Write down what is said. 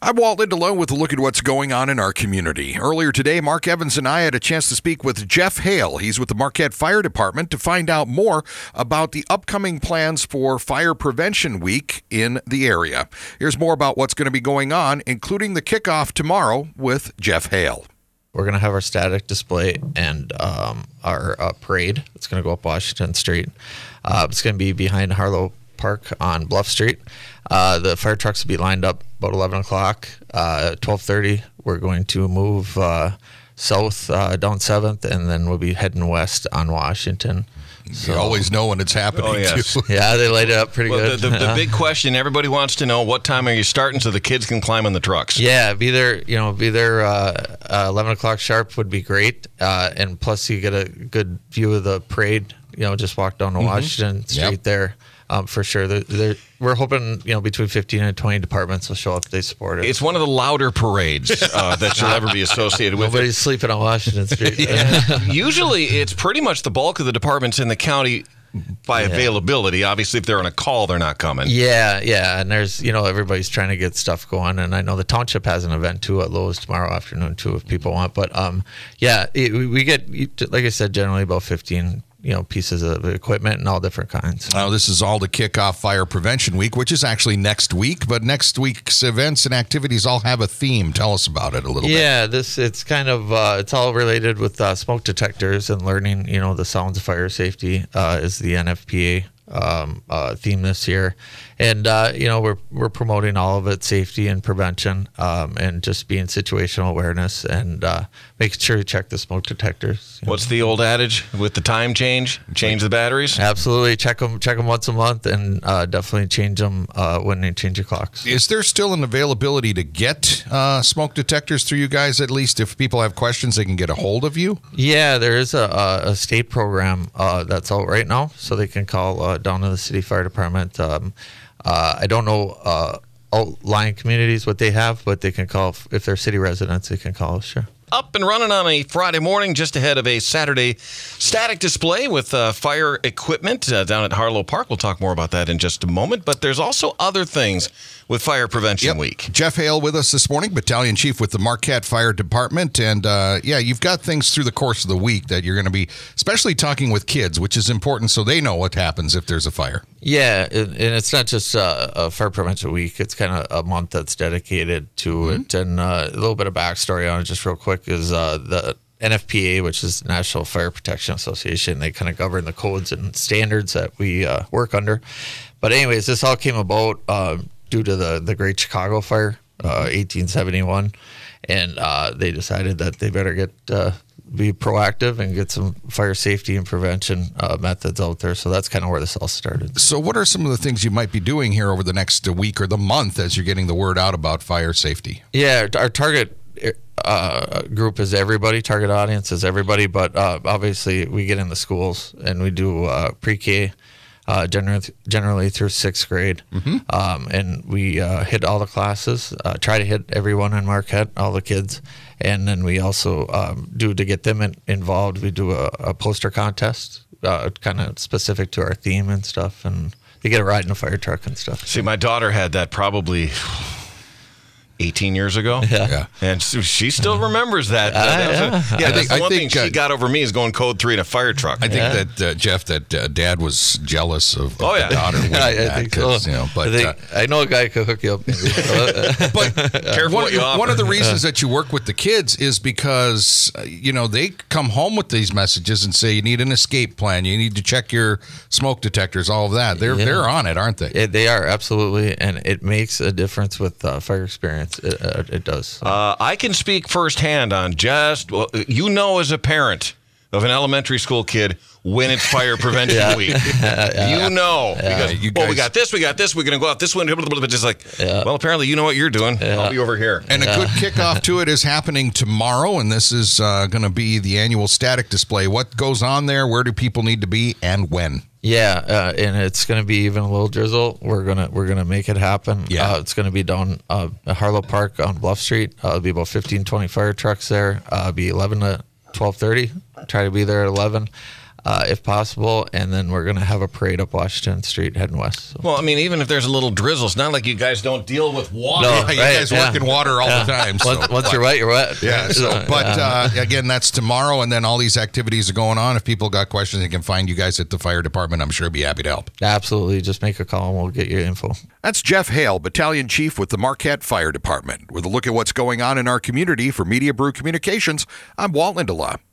I'm Walt Lindelof with a look at what's going on in our community. Earlier today, Mark Evans and I had a chance to speak with Jeff Hale. He's with the Marquette Fire Department to find out more about the upcoming plans for Fire Prevention Week in the area. Here's more about what's going to be going on, including the kickoff tomorrow with Jeff Hale. We're going to have our static display and our parade. It's going to go up Washington Street. It's going to be behind Harlow Park on Bluff Street. The fire trucks will be lined up about 11 o'clock. 12:30, we're going to move south down 7th, and then we'll be heading west on Washington. So, you always know when it's happening, too. Yeah, they light it up pretty good. The big question, everybody wants to know, what time are you starting so the kids can climb on the trucks? Yeah, be there 11 o'clock sharp would be great. And plus you get a good view of the parade, just walk down to Washington Street there. For sure. We're hoping, between 15 and 20 departments will show up. They support it. It's one of the louder parades that you'll ever be associated with. Nobody's sleeping on Washington Street. Usually, it's pretty much the bulk of the departments in the county by availability. Obviously, if they're on a call, they're not coming. Yeah. And there's, everybody's trying to get stuff going. And I know the township has an event, too, at Lowe's tomorrow afternoon, too, if people want. But, we get, like I said, generally about 15 pieces of equipment and all different kinds. Now, this is all to kick off Fire Prevention Week, which is actually next week, but next week's events and activities all have a theme. Tell us about it a little bit. Yeah, it's kind of, it's all related with smoke detectors and learning, the sounds of fire safety is the NFPA theme this year. And, we're promoting all of it, safety and prevention, and just being situational awareness and making sure you check the smoke detectors. What's the old adage with the time change the batteries? Absolutely. Check them once a month and definitely change them when they change your clocks. Is there still an availability to get smoke detectors through you guys? At least if people have questions, they can get a hold of you? Yeah, there is a state program that's out right now, so they can call down to the city fire department. I don't know outlying communities what they have, but they can call if they're city residents. They can call us, sure. Up and running on a Friday morning, just ahead of a Saturday static display with fire equipment down at Harlow Park. We'll talk more about that in just a moment. But there's also other things with Fire Prevention Week. Jeff Hale with us this morning, Battalion Chief with the Marquette Fire Department. And, you've got things through the course of the week that you're going to be especially talking with kids, which is important so they know what happens if there's a fire. Yeah, and it's not just a Fire Prevention Week. It's kind of a month that's dedicated to it. And a little bit of backstory on it, just real quick, is the NFPA, which is the National Fire Protection Association. They kind of govern the codes and standards that we work under. But anyways, this all came about due to the Great Chicago Fire, 1871. And they decided that they better be proactive and get some fire safety and prevention methods out there. So that's kind of where this all started. So what are some of the things you might be doing here over the next week or the month as you're getting the word out about fire safety? Yeah, our target group is everybody, target audience is everybody, but obviously we get in the schools and we do pre-K generally through 6th grade. And we hit all the classes, try to hit everyone in Marquette, all the kids. And then we also to get them involved, we do a poster contest, kind of specific to our theme and stuff. And they get a ride in a fire truck and stuff. See, my daughter had that probably 18 years ago. Yeah. And so she still remembers that. That's the one thing she got over me is going code 3 in a fire truck. I think that, Jeff, that Dad was jealous of the daughter. I think so. I know a guy could hook you up. But careful what you offer. One of the reasons that you work with the kids is because, they come home with these messages and say you need an escape plan. You need to check your smoke detectors, all of that. They're on it, aren't they? They are, absolutely. And it makes a difference with fire experience. It does. I can speak firsthand on as a parent of an elementary school kid when it's Fire Prevention Week. Because, we got this, we're going to go out this one. Just like, well, apparently you know what you're doing. I'll be over here. And a good kickoff to it is happening tomorrow, and this is going to be the annual static display. What goes on there? Where do people need to be, and when? Yeah, and it's going to be even a little drizzle. We're gonna make it happen. Yeah. It's going to be down at Harlow Park on Bluff Street. There'll be about 15, 20 fire trucks there. It'll be 11 to 12:30. Try to be there at 11. if possible, and then we're going to have a parade up Washington Street heading west. So. Well, I mean, even if there's a little drizzle, it's not like you guys don't deal with water. No, you guys work in water all the time. So. Once you're wet, you're wet. Yeah. So, but again, that's tomorrow, and then all these activities are going on. If people got questions, they can find you guys at the fire department. I'm sure be happy to help. Absolutely. Just make a call and we'll get you info. That's Jeff Hale, Battalion Chief with the Marquette Fire Department. With a look at what's going on in our community for Media Brew Communications, I'm Walt Lindelof.